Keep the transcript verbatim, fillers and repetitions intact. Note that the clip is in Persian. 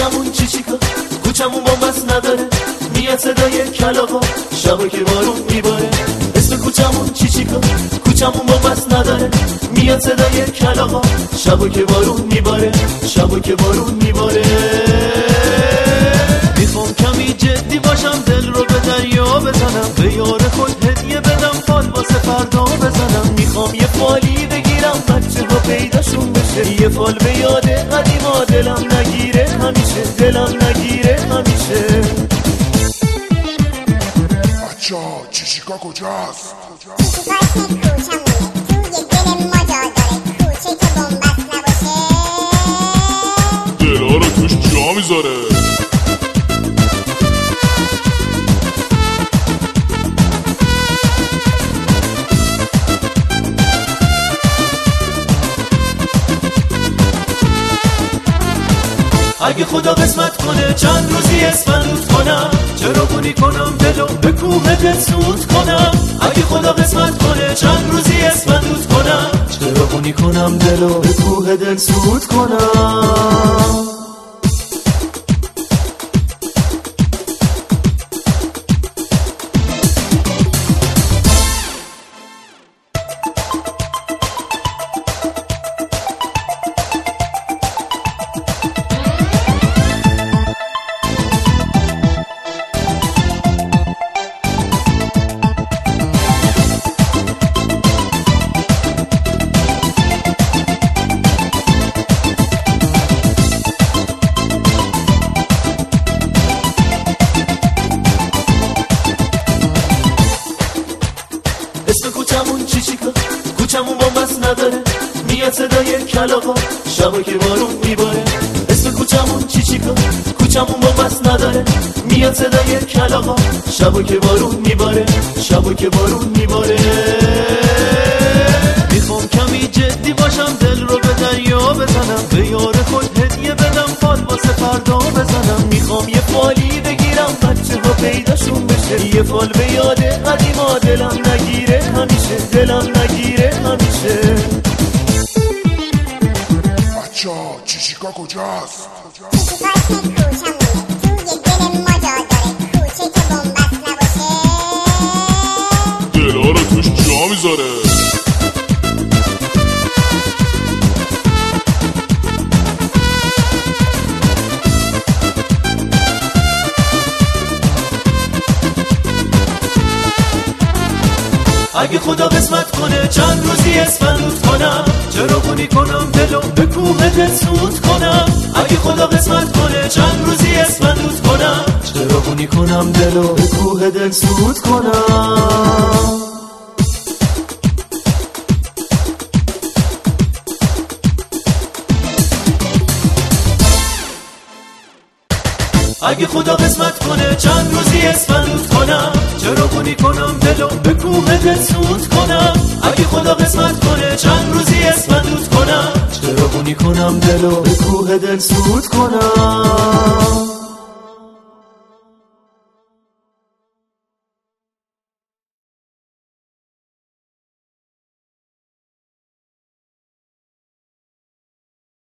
کوچمون چی چی کن، کوچمون با مس نداره، میاد صدای کلاغا شبا که بارون میباره. اسم کوچمون چی چی کن، کوچمون با مس نداره، میاد صدای کلاغا شبا که بارون میباره، شبا که بارون میباره. میخوام کمی جدی باشم، دل رو به دریا بزنم، به یار خود هدیه بدم، فال واسه فردا بزنم. میخوام یه فالی بگیرم بچه ها پیداشون بشه، یه فال به یاد قدیما، دلم نگیره همیشه، دلم نگیره همیشه. بچه ها چیشیکا کجاست؟ چیشیکا اسم کوچمونه، توی دل ما جا داره، کوچه که بنبست نباشه دلها رو توش جا میذاره. اگه خدا قسمت کنه چند روزی اسفندود کنم، چرا بونی کنم دلو به کوه دل سود کنم. اگه خدا قسمت کنه چند روزی اسفندود کنم، چرا بونی کنم دلو به کوه دل سود کنم. اسم کوچمون چی چی کن، کوچمون با مس نداره، میاد صدای کلاغا شبا که بارون میباره. اسم کوچمون چی چی کن، کوچمون با مس نداره، میاد صدای کلاغا شبا که بارون میباره، شبا که بارون میباره. میخوام کمی جدی باشم، دل رو به دریا بزنم، به یار خود هدیه بدم، فال واسه فردا بزنم. میخوام یه فالی بگیرم بچه ها پیداشون بشه، یه فال به یاد قدیما، دلم نگیره همیشه، دلم نگیره همیشه. بچه ها چیشیکا کجاست؟ چیشیکا اسم کوچمونه، توی دل ما جا داره، کوچه که بنبست نباشه دلها رو توش جا میذاره. اگه خدا قسمت کنه چند روزی اسفندود کنم، چرا بونی کنم دلو به کوه دل سود کنم. اگه خدا قسمت کنه چند روزی اسفندود کنم، چرا بونی کنم دلو به کوه دل سود کنم. اگه خدا قسمت کنه چند روزی اسفندود کنم، چرا بونی کنم دلو به کوه دل سود کنم. اگه خدا قسمت کنه چند روزی اسفندود کنم، چرا بونی کنم دلو به کوه دل سود کنم.